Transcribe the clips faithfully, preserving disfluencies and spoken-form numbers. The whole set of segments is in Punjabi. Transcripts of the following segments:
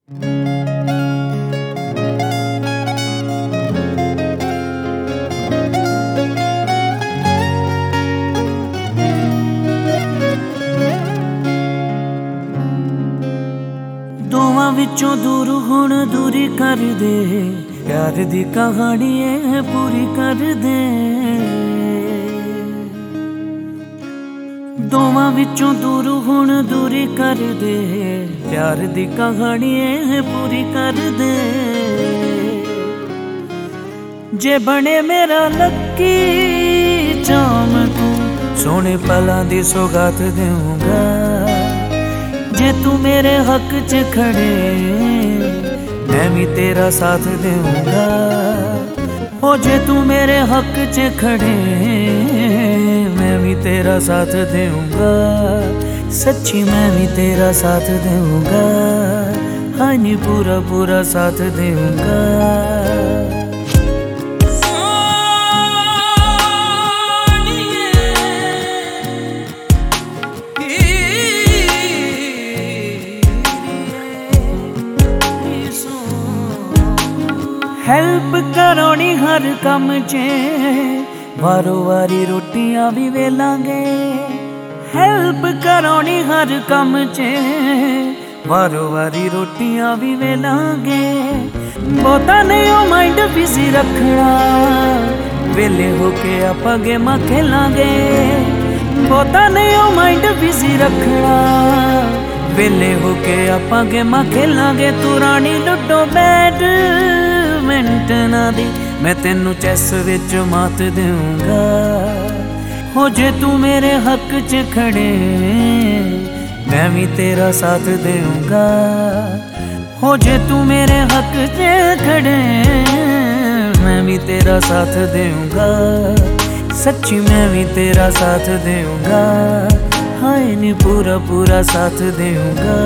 ਦੋਵਾਂ ਵਿੱਚੋਂ ਦੂਰ ਹੁਣ ਦੂਰੀ ਕਰ ਦੇ, ਪਿਆਰ ਦੀ ਕਹਾਣੀ ਇਹ ਪੂਰੀ ਕਰ ਦੇ। ਦੋਵਾਂ ਵਿੱਚੋਂ ਦੂਰ ਹੁਣ ਦੂਰੀ ਕਰ ਦੇ, ਪਿਆਰ ਦੀ ਕਹਾਣੀ ਇਹ ਪੂਰੀ ਕਰ ਦੇ। ਜੇ ਬਣੇ ਮੇਰਾ ਲੱਕੀ ਚਾਮ ਤੂੰ, ਸੋਹਣੇ ਪਲਾਂ ਦੀ ਸੌਗਾਤ ਦੇਊਂਗਾ। जे तू मेरे हक च खड़े, मैं भी तेरा साथ दूंगा। हो जे तू मेरे हक च खड़े, मैं भी तेरा साथ दूंगा। सच्ची मैं भी तेरा साथ दूंगा, हाँ नी पूरा पूरा साथ दूंगा। ਹੈਲਪ ਕਰਾਉਣੀ ਹਰ ਕੰਮ 'ਚ, ਵਾਰੋ ਵਾਰੀ ਰੋਟੀਆਂ ਵੀ ਵੇਲਾਂਗੇ। ਹੈਲਪ ਕਰਾਉਣੀ ਹਰ ਕੰਮ 'ਚ, ਵਾਰੋ ਵਾਰੀ ਰੋਟੀਆਂ ਵੀ ਵੇਲਾਂਗੇ। ਬਹੁਤਾ ਨਹੀਂ ਉਹ ਮਾਈਂਡ ਬਿਜ਼ੀ ਰੱਖਣਾ, ਵੇਲੇ ਹੋ ਕੇ ਆਪਾਂ ਗੇਮਾਂ ਖੇਲਾਂਗੇ। ਬਹੁਤਾ ਨਹੀਂ ਉਹ ਮਾਈਂਡ ਬਿਜ਼ੀ ਰੱਖਣਾ, ਵੇਲੇ ਹੋ ਕੇ ਆਪਾਂ ਗੇਮਾਂ ਖੇਲਾਂਗੇ। ਤੂੰ ਰਾਣੀ ਲੁੱਡੋ ਬੈਡ ਮਿੰਟਾਂ ਦੀ, ਮੈਂ ਤੈਨੂੰ ਚੈਸ ਵਿੱਚ ਮਾਤ ਦੇਊਂਗਾ। ਹੋ ਜੇ ਤੂੰ ਮੇਰੇ ਹੱਕ 'ਚ ਖੜੇ, ਮੈਂ ਵੀ ਤੇਰਾ ਸਾਥ ਦੇਊਂਗਾ। ਹੋ ਜੇ ਤੂੰ ਮੇਰੇ ਹੱਕ 'ਚ ਖੜੇ, ਮੈਂ ਵੀ ਤੇਰਾ ਸਾਥ ਦੇਊਂਗਾ। ਸੱਚੀ ਮੈਂ ਵੀ ਤੇਰਾ ਸਾਥ ਦੇਊਂਗਾ, ਹਾਏ ਨੀ ਪੂਰਾ ਪੂਰਾ ਸਾਥ ਦੇਊਂਗਾ।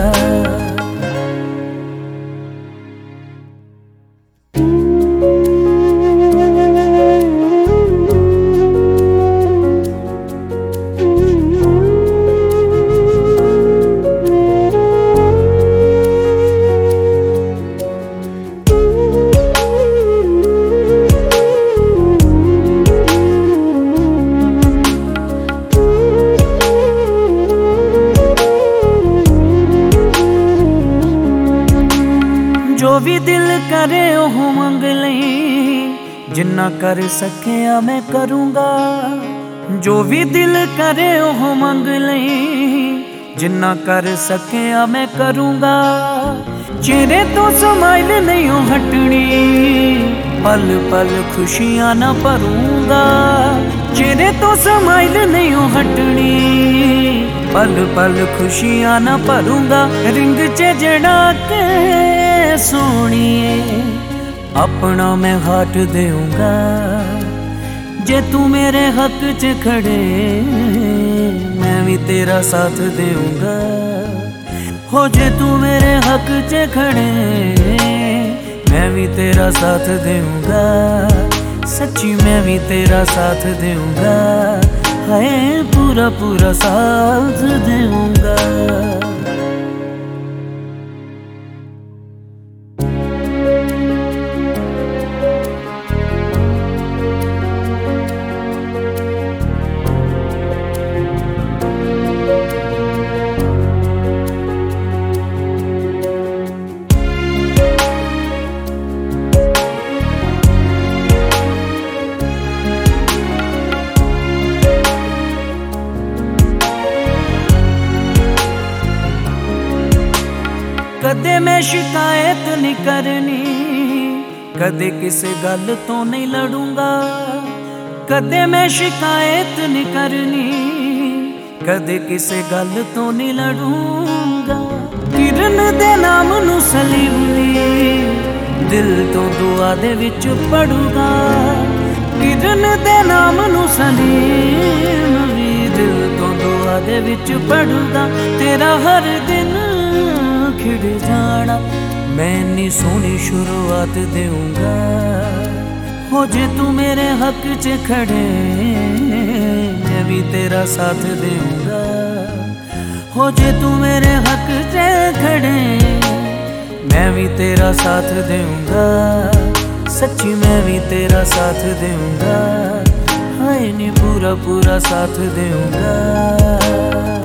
ਜੋ ਵੀ ਦਿਲ ਕਰੇ ਉਹ ਮੰਗ ਲਈ, ਜਿੰਨਾ ਕਰ ਸਕਿਆ ਮੈਂ ਕਰੂੰਗਾ। ਜੋ ਵੀ ਦਿਲ ਕਰੇ ਉਹ ਮੰਗ ਲਈ, ਜਿੰਨਾ ਕਰ ਸਕਿਆ ਮੈਂ ਕਰੂੰਗਾ। ਚਿਹਰੇ ਤੋਂ ਸਮਾਈਲ ਨਹੀਂ ਉਹ ਹਟਣੀ, ਪਲ ਪਲ ਖੁਸ਼ੀਆਂ ਨਾ ਭਰੂੰਗਾ। ਚਿਹਰੇ ਤੋਂ ਸਮਾਈਲ ਨਹੀਂ ਉਹ ਹਟਣੀ, ਪਲ ਪਲ ਖੁਸ਼ੀਆਂ ਨਾ ਭਰੂੰਗਾ। ਰਿੰਗ 'ਚ ਜੜਾ ਕੇ ਸੋਹਣੀਏ, ਆਪਣਾ ਮੈਂ ਹਾਟ ਦੇਊਂਗਾ। ਜੇ ਤੂੰ ਮੇਰੇ ਹੱਕ 'ਚ ਖੜੇ, ਮੈਂ ਵੀ ਤੇਰਾ ਸਾਥ ਦੇਊਂਗਾ। ਹੋ ਜੇ ਤੂੰ ਮੇਰੇ ਹੱਕ 'ਚ ਖੜੇ, ਮੈਂ ਵੀ ਤੇਰਾ ਸਾਥ ਦੇਊਂਗਾ। ਸੱਚੀ ਮੈਂ ਵੀ ਤੇਰਾ ਸਾਥ ਦੇਊਂਗਾ, ਹਾਏ ਪੂਰਾ ਪੂਰਾ ਸਾਥ ਦੇਊਂਗਾ। ਕਦੇ ਮੈਂ ਸ਼ਿਕਾਇਤ ਨਹੀਂ ਕਰਨੀ, ਕਦੇ ਕਿਸੇ ਗੱਲ ਤੋਂ ਨਹੀਂ ਲੜੂੰਗਾ। ਕਦੇ ਮੈਂ ਸ਼ਿਕਾਇਤ ਨਹੀਂ ਕਰਨੀ, ਕਦੇ ਕਿਸੇ ਗੱਲ ਤੋਂ ਨਹੀਂ ਲੜੂੰਗਾ। ਕਿਰਨ ਦੇ ਨਾਮ ਨੂੰ ਸਲੀਮੀ, ਦਿਲ ਤੋਂ ਦੁਆ ਦੇ ਵਿੱਚ ਪੜੂਗਾ। ਕਿਰਨ ਦੇ ਨਾਮ ਨੂੰ ਸਲੀਮੀ, ਦਿਲ ਤੋਂ ਦੁਆ ਦੇ ਵਿੱਚ ਪੜੂਗਾ। ਤੇਰਾ ਹਰ ਦਿਨ ਖਿੜ ਜਾਣਾ, ਮੈਂ ਨੀ ਸੋਹਣੀ ਸ਼ੁਰੂਆਤ ਦੇਊਂਗਾ। ਹੋ ਜੇ ਤੂੰ ਮੇਰੇ ਹੱਕ 'ਚ ਖੜੇ, मैं भी तेरा साथ दूंगा। हो जे तू मेरे हक से खड़े भी तेरा साथ दूंगा, सच्ची मैं भी तेरा साथ दूंगा, हाय नी पूरा पूरा साथ दूंगा।